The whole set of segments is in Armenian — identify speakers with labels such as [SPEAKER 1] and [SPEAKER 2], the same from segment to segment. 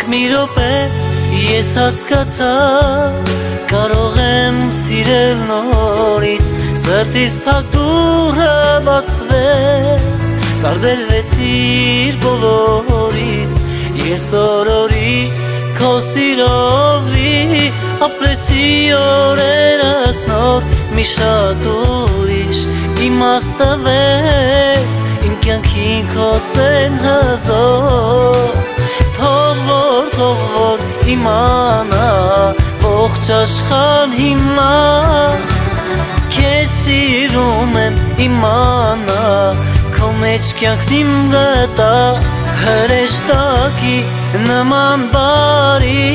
[SPEAKER 1] մի րոպե ես հասկացա կարող եմ սիրել նորից Սրտիս փակ դուռը բացվեց Տարբերվեցիր բոլորից Ես օրորի քո սիրով լի Ապրեցի օրերս նոր Մի շատ ուրիշ իմաստվեց Իմ կյանքին քո սեն հզոր Թող որ իմանա Ողջ աշխարհ հիմա Քեզ սիրում եմ իմանա Քո մեջ կյանքն իմ գտա Հրեշտակի նման բարի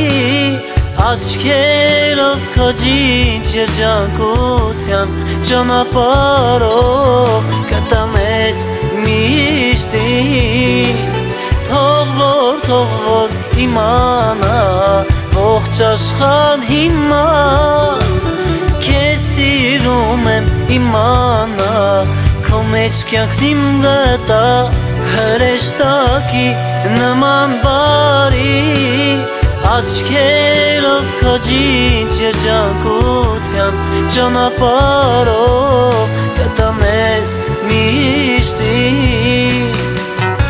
[SPEAKER 1] Աչքերով քո ջինջ երջանկության ճանապարհով կտանես միշտ ինձ Թող որ իմանա ողջ աշխարհ հիմա Քեզ սիրում եմ իմանա Քո մեջ կյանքն իմ գտա հրեշտակի նման բարի Աչքերով քո ջինջ երջանկության ճանապարհով կտանես միշտ ինձ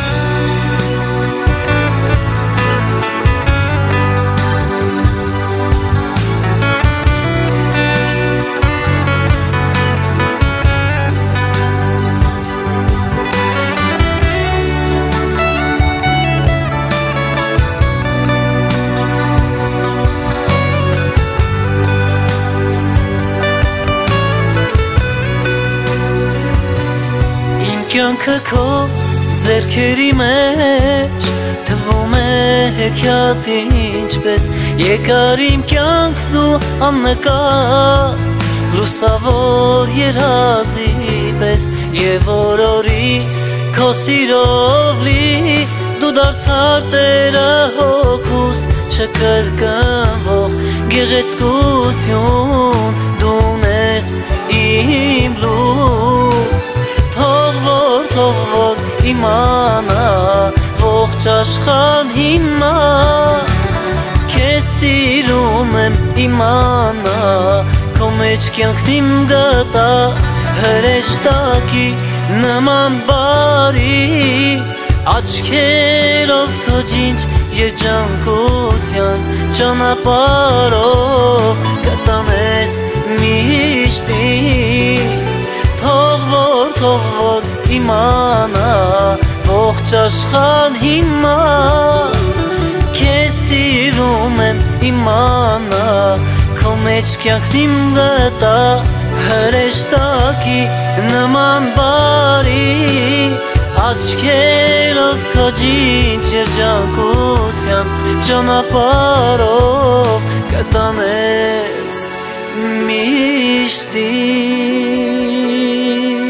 [SPEAKER 1] Կյանքը քո ձեռքերի մեջ թվում է հեքիաթ ինչպես եկար իմ կյանքն ու աննկատ լուսավոր երազի պես եւ օրորի քո սիրով լի դու դարձար Տերը հոգուս չկրկնվող գեղեցկություն դու ես իմ լույս Թող որ իմանա ողջ աշխարհ հիմա Քեզ սիրում եմ իմանա Քո մեջ կյանքն իմ գտա հրեշտակի նման բարի Աչքերով քո ջինջ երջանկության ճանապարհով կտանես միշտ ինձ Թող որ իմանա ողջ աշխարհ հիմա Քեզ սիրում եմ իմանա Քո մեջ կյանքն իմ գտա հրեշտակի նման բարի Աչքերով քո ջինջ երջանկության ճանապարհով կտանես միշտ ինձ